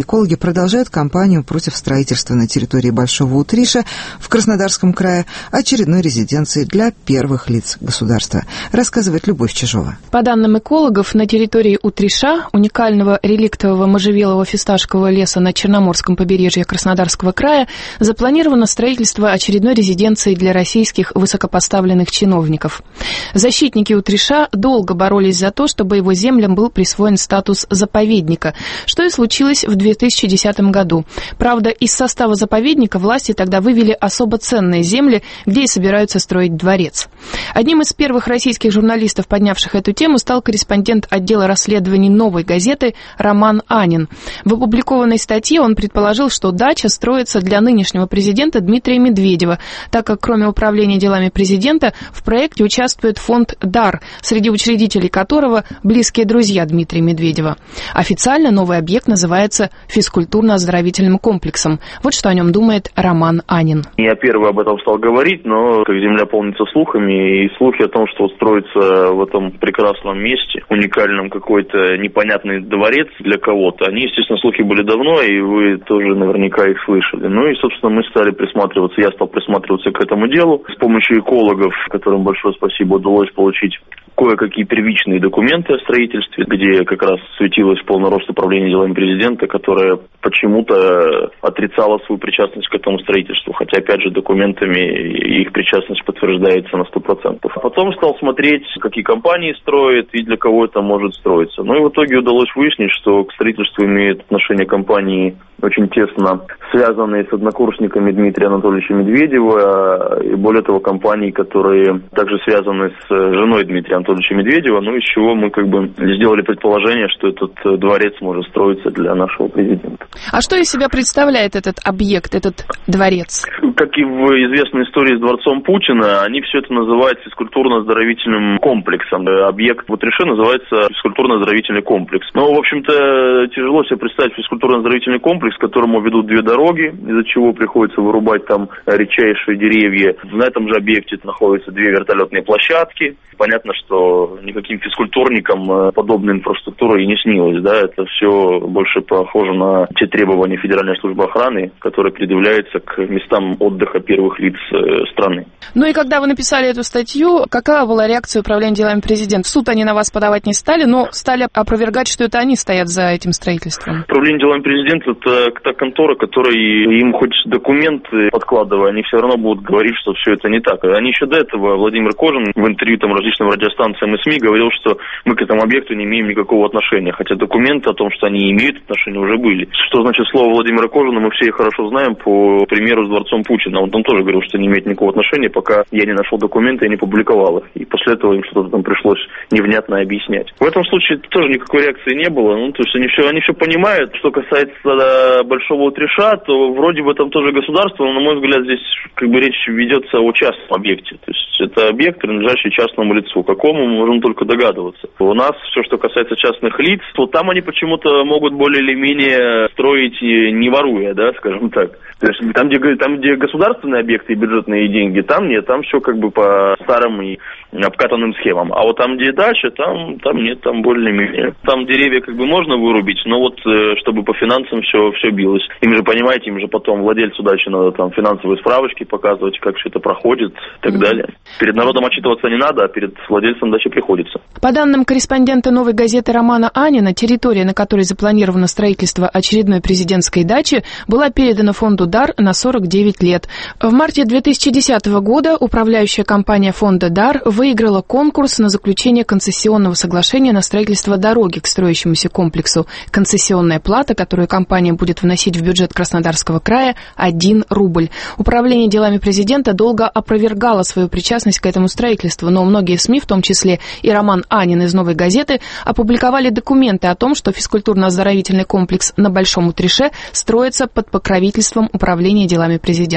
экологи продолжают кампанию против строительства на территории Большого Утриша в Краснодарском крае очередной резиденции для первых лиц государства, рассказывает Любовь Чижова. По данным экологов, на территории Утриша, уникального реликтового можжевелового фисташкового леса на Черноморском побережье Краснодарского края, запланировано строительство очередной резиденции для российских высокопоставленных чиновников. Защитники Утриша долго боролись за то, чтобы его землям был присвоен статус заповедника, что и случилось в 2010 году. Правда, из состава заповедника власти тогда вывели особо ценные земли, где и собираются строить дворец. Одним из первых российских журналистов, поднявших эту тему, стал корреспондент отдела расследований «Новой газеты» Роман Анин. В опубликованной статье он предположил, что дача строится для нынешнего президента Дмитрия Медведева, так как кроме управления делами президента в проекте участвует фонд «Дар», среди учредителей которого близкие друзья Дмитрия Медведева. Официально новый объект называется физкультурно-оздоровительным комплексом. Вот что о нем думает Роман Анин. Я первый об этом стал говорить, но как земля полнится слухами, и слухи о том, что строится в этом прекрасном месте, уникальном какой-то непонятный дворец для кого-то, они, естественно, слухи были давно, и вы тоже наверняка их слышали. Ну и, собственно, мы стали присматриваться, я стал присматриваться к этому делу. С помощью экологов, которым большое спасибо, удалось получить кое-какие первичные документы о строительстве, где как раз светилось полный рост управления делами президента, которое почему-то отрицало свою причастность к этому строительству, хотя, опять же, документами их причастность подтверждается на 100%. А потом стал смотреть, какие компании строят и для кого это может строиться. Ну и в итоге удалось выяснить, что к строительству имеют отношение компании, очень тесно связанные с однокурсниками Дмитрия Анатольевича Медведева, и более того, компании, которые также связаны с женой Дмитрия Анатольевича Медведева, ну из чего мы как бы сделали предположение, что этот дворец может строиться для нашего президента. А что из себя представляет этот объект, этот дворец? Как и в известной истории с дворцом Путина, они все это называют физкультурно-оздоровительным комплексом. Объект в Утрише называется физкультурно-оздоровительный комплекс. Но, в общем-то, тяжело себе представить физкультурно-оздоровительный комплекс, к которому ведут две дороги, из-за чего приходится вырубать там редчайшие деревья. На этом же объекте находятся две вертолетные площадки. Понятно, что никаким физкультурникам подобная инфраструктура и не снилась, да, это все больше похоже на те требования Федеральной службы охраны, которые предъявляются к местам отдыха первых лиц страны. Ну и когда вы написали эту статью, какая была реакция управления делами президента? В суд они на вас подавать не стали, но стали опровергать, что это они стоят за этим строительством. Управление делами президента — это та контора, которая им хоть документы подкладывая, они все равно будут говорить, что все это не так. Они еще до этого, Владимир Кожин в интервью там различным радиостанциям и СМИ говорил, что мы к этому объекту не имеем никакого отношения, хотя документы о том, что они имеют отношение, уже были. Что значит слово Владимира Кожина, мы все хорошо знаем по примеру с дворцом Путина. Он там тоже говорил, что не имеет никакого отношения, пока я не нашел документы и не публиковал их. И после этого им что-то там пришлось невнятно объяснять. В этом случае тоже никакой реакции не было. Ну, то есть они все понимают. Что касается Большого Утриша, то вроде бы там тоже государство, но, на мой взгляд, здесь как бы речь ведется о частном объекте. То есть это объект, принадлежащий частному лицу. Какому мы можем только догадываться. У нас все, что касается частных лиц, то там они почему-то могут более или менее строить не воруя, да, скажем так. То есть там, где государственные объекты и бюджетные деньги, там нет, там все как бы по старым и обкатанным схемам. А вот там, где дача, там нет, там более-менее. Там деревья как бы можно вырубить, но вот чтобы по финансам все билось. Им же, понимаете, им же потом владельцу дачи надо там финансовые справочки показывать, как все это проходит и так далее. Перед народом отчитываться не надо, а перед владельцем дачи приходится. По данным корреспондента «Новой газеты» Романа Анина, территория, на которой запланировано строительство очередной президентской дачи, была передана фонду «Дар» на 49 лет. В марте 2010 года управляющая компания фонда «Дар» выиграла конкурс на заключение концессионного соглашения на строительство дороги к строящемуся комплексу. Концессионная плата, которую компания будет вносить в бюджет Краснодарского края, 1 рубль. Управление делами президента долго опровергало свою причастность к этому строительству, но многие СМИ, в том числе и Роман Анин из «Новой газеты», опубликовали документы о том, что физкультурно-оздоровительный комплекс на Большом Утрише строится под покровительством управления делами президента.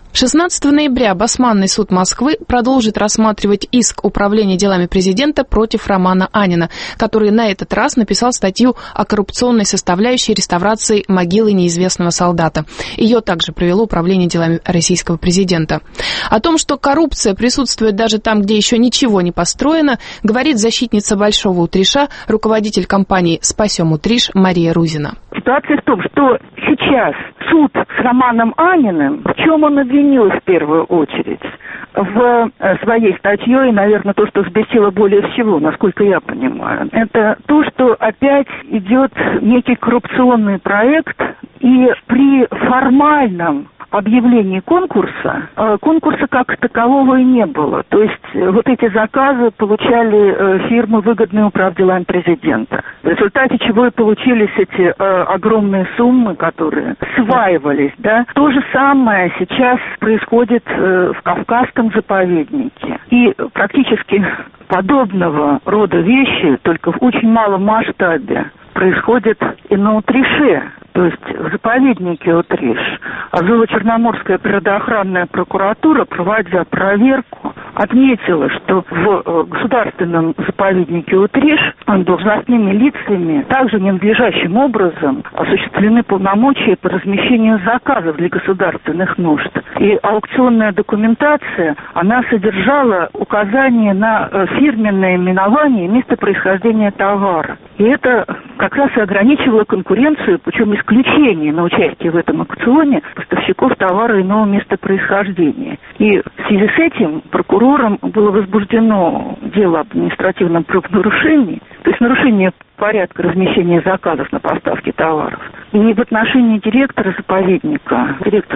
16 ноября Басманный суд Москвы продолжит рассматривать иск Управления делами президента против Романа Анина, который на этот раз написал статью о коррупционной составляющей реставрации могилы неизвестного солдата. Ее также провело Управление делами российского президента. О том, что коррупция присутствует даже там, где еще ничего не построено, говорит защитница Большого Утриша, руководитель компании «Спасем Утриш» Мария Рузина. Ситуация в том, что сейчас суд с Романом Аниным, в чем он обвинил в первую очередь? В своей статье, и, наверное, то, что взбесило более всего, насколько я понимаю, это то, что опять идет некий коррупционный проект, и при формальном объявлении конкурса как такового и не было. То есть вот эти заказы получали фирмы, выгодные управделами президента. В результате чего и получились эти огромные суммы, которые сваивались. Да? То же самое сейчас происходит в Кавказском заповеднике. И практически подобного рода вещи, только в очень малом масштабе, происходит и на Утрише. То есть в заповеднике Утриш Азово-Черноморская природоохранная прокуратура, проводя проверку, отметила, что в государственном заповеднике Утриш должностными лицами также ненадлежащим образом осуществлены полномочия по размещению заказов для государственных нужд. И аукционная документация, она содержала указание на фирменное именование и место происхождения товара. И это как раз и ограничивало конкуренцию, причем исключение на участие в этом аукционе поставщиков товара иного места происхождения. И в связи с этим прокурором было возбуждено дело об административном правонарушении, то есть нарушение порядка размещения заказов на поставки товаров. И в отношении директор заповедника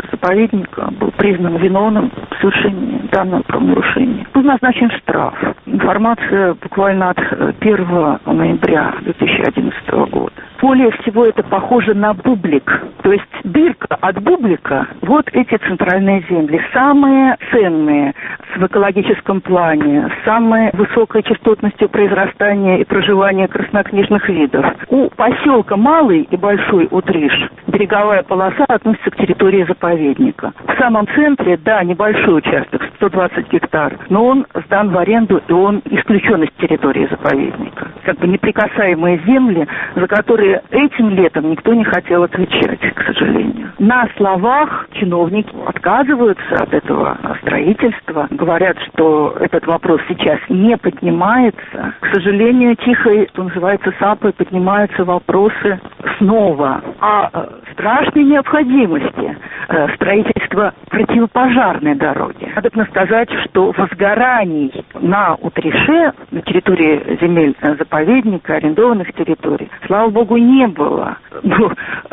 был признан виновным в совершении данного правонарушения. Был назначен штраф. Информация буквально от 1 ноября 2011 года. Более всего это похоже на бублик. То есть дырка от бублика, вот эти центральные земли, самые ценные в экологическом плане, с самой высокой частотностью произрастания и проживания краснокнижных видов. У поселка Малый и Большой Утриш береговая полоса относится к территории заповедника. В самом центре, да, небольшой участок, 120 гектар, но он сдан в аренду, и он исключен из территории заповедника. Как бы неприкасаемые земли, за которые этим летом никто не хотел отвечать, к сожалению. На словах чиновники отказываются от этого строительства, говорят, что этот вопрос сейчас не поднимается. К сожалению, тихо, что называется, сапой поднимаются вопросы снова о страшной необходимости строительства противопожарной дороги. Надо сказать, что возгораний на Утрише, на территории земель заповедника, арендованных территорий, слава богу, не было. Но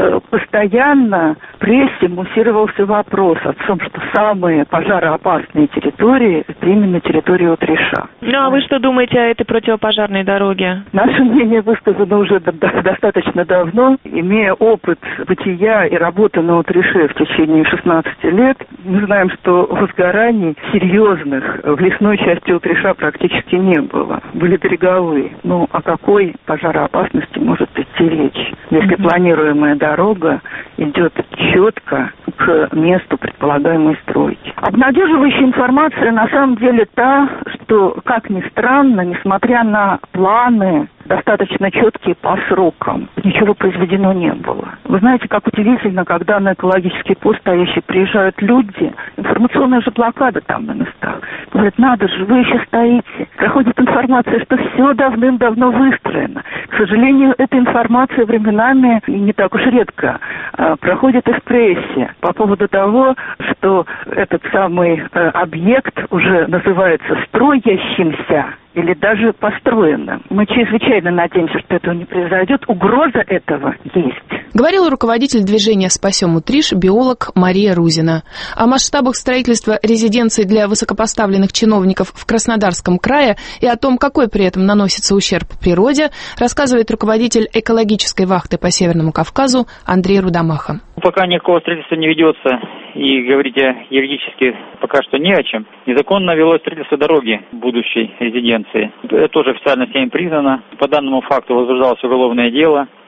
постоянно в прессе муссировался вопрос о том, что самые пожароопасные территории – это именно территория Утриша. Ну, а вы что думаете о этой противопожарной дороге? Наше мнение высказано уже достаточно давно. Имея опыт бытия и работы на Утрише в течение 16 лет, мы знаем, что возгораний серьезных в лесной части Утриша практически не было. Были береговые. Ну, о какой пожароопасности может идти речь, если планируемая дорога идет четко к месту предполагаемой стройки? Обнадеживающая информация на самом деле та, что, как ни странно, несмотря на планы достаточно четкие по срокам, ничего произведено не было. Вы знаете, как удивительно, когда на экологический пост стоящий приезжают люди, информационная же блокада там на местах. Говорят, надо же, вы еще стоите. Проходит информация, что все давным-давно выстроено. К сожалению, эта информация временами, и не так уж редко, проходит и в прессе по поводу того, что этот самый объект уже называется строящимся или даже построенным. Мы чрезвычайно надеемся, что этого не произойдет. Угроза этого есть. Говорил руководитель движения «Спасем Утриш» биолог Мария Рузина. О масштабах строительства резиденций для высокопоставленных чиновников в Краснодарском крае и о том, какой при этом наносится ущерб природе, рассказывает руководитель экологической вахты по Северному Кавказу Андрей Рудомаха. Пока никакого строительства не ведется, и говорить юридически пока что не о чем. Незаконно велось строительство дороги будущей резиденции. Это тоже официально всеми признано. По данному факту возбуждалось уголовное дело.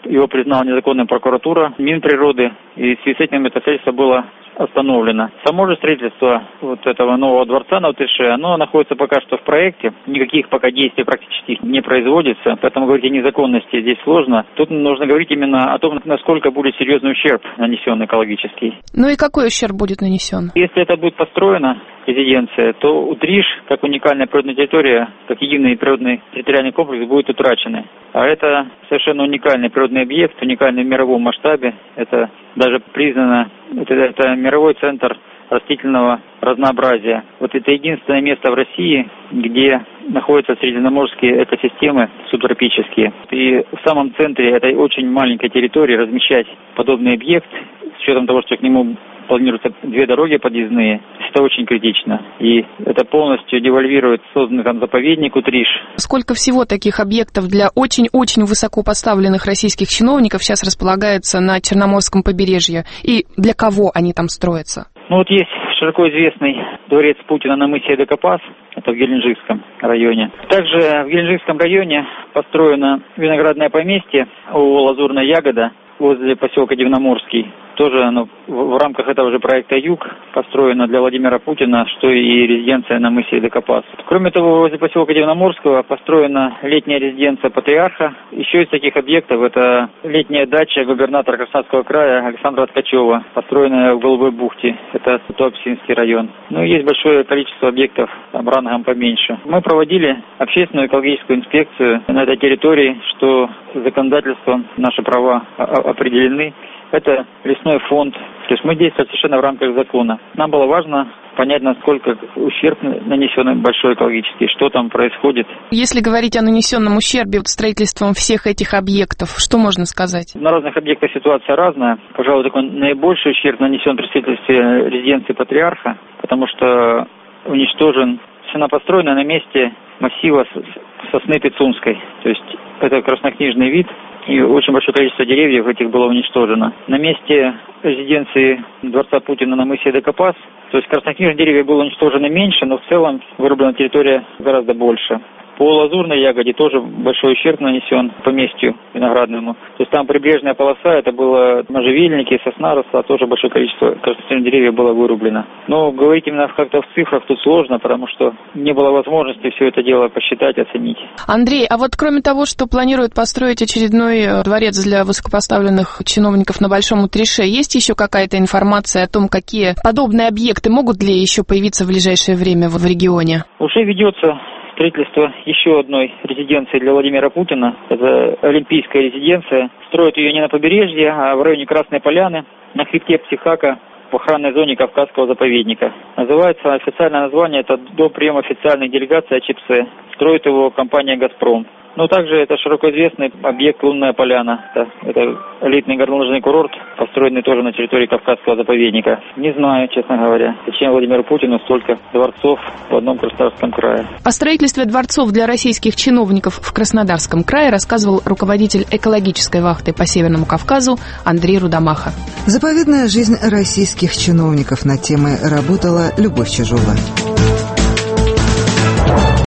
его признала незаконная прокуратура, Минприроды, и в связи с этим это строительство было остановлено. Само же строительство вот этого нового дворца на Утрише, оно находится пока что в проекте, никаких пока действий практически не производится, поэтому говорить о незаконности здесь сложно. Тут нужно говорить именно о том, насколько будет серьезный ущерб нанесен экологический. Ну и какой ущерб будет нанесен? Если это будет построено, резиденция, то Утриш, как уникальная природная территория, как единый природный территориальный комплекс, будет утрачены. А это совершенно уникальный природный объект, уникальный в мировом масштабе. Это даже признано, это мировой центр растительного разнообразия. Вот это единственное место в России, где находятся средиземноморские экосистемы субтропические. И в самом центре этой очень маленькой территории размещать подобный объект, с учетом того, что к нему планируются 2 дороги подъездные, это очень критично. И это полностью девальвирует созданный там заповедник Утриш. Сколько всего таких объектов для очень-очень высоко поставленных российских чиновников сейчас располагается на Черноморском побережье? И для кого они там строятся? Ну вот есть широко известный дворец Путина на мысе Эдокопас, это в Геленджикском районе. Также в Геленджикском районе построено виноградное поместье ООО «Лазурная ягода» возле поселка Дивноморский. Тоже оно в рамках этого же проекта «Юг» построено для Владимира Путина, что и резиденция на мысе Эдокопас. Кроме того, возле поселка Дивноморского построена летняя резиденция патриарха. Еще из таких объектов это летняя дача губернатора Краснодарского края Александра Ткачева, построенная в Голубой бухте. Это Туапсинский район. Ну и есть большое количество объектов там рангом поменьше. Мы проводили общественную экологическую инспекцию на этой территории, что законодательством наши права определены. Это лесной фонд. То есть мы действуем совершенно в рамках закона. Нам было важно понять, насколько ущерб нанесен большой экологический, что там происходит. Если говорить о нанесенном ущербе строительством всех этих объектов, что можно сказать? На разных объектах ситуация разная. Пожалуй, такой наибольший ущерб нанесен при строительстве резиденции патриарха, потому что уничтожен, она построена на месте массива сосны Пицунской. То есть это краснокнижный вид. И очень большое количество деревьев этих было уничтожено. На месте резиденции дворца Путина на мысе Эдокопас, то есть краснокнижных деревьев было уничтожено меньше, но в целом вырублена территория гораздо больше. По Лазурной ягоде тоже большой ущерб нанесен поместью виноградному. То есть там прибрежная полоса, это было можжевельники, сосна росла, тоже большое количество краснокнижных деревьев было вырублено. Но говорить именно как-то в цифрах тут сложно, потому что не было возможности все это дело посчитать, оценить. Андрей, а вот кроме того, что планируют построить очередной дворец для высокопоставленных чиновников на Большом Утрише, есть еще какая-то информация о том, какие подобные объекты могут ли еще появиться в ближайшее время в регионе? Уже ведется строительство еще одной резиденции для Владимира Путина. Это Олимпийская резиденция. Строят ее не на побережье, а в районе Красной Поляны, на хребте Психака, в охранной зоне Кавказского заповедника. Называется официальное название, это дом приема официальных делегаций АЧПС. Строит его компания «Газпром». Ну, также это широко известный объект «Лунная поляна». Это элитный горнолыжный курорт, построенный тоже на территории Кавказского заповедника. Не знаю, честно говоря, зачем Владимиру Путину столько дворцов в одном Краснодарском крае. О строительстве дворцов для российских чиновников в Краснодарском крае рассказывал руководитель экологической вахты по Северному Кавказу Андрей Рудомаха. Заповедная жизнь российских чиновников на темы работала Любовь Чижова.